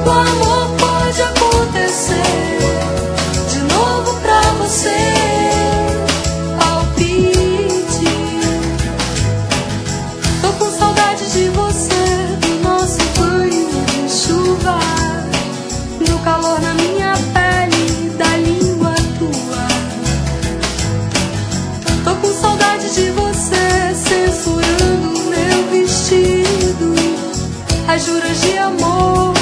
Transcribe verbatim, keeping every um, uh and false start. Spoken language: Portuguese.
O amor pode acontecer de novo pra você. Palpite. Tô com saudade de você, do nosso banho de chuva, do calor na minha pele, da língua tua. Tô com saudade de você, censurando meu vestido, as juras de amor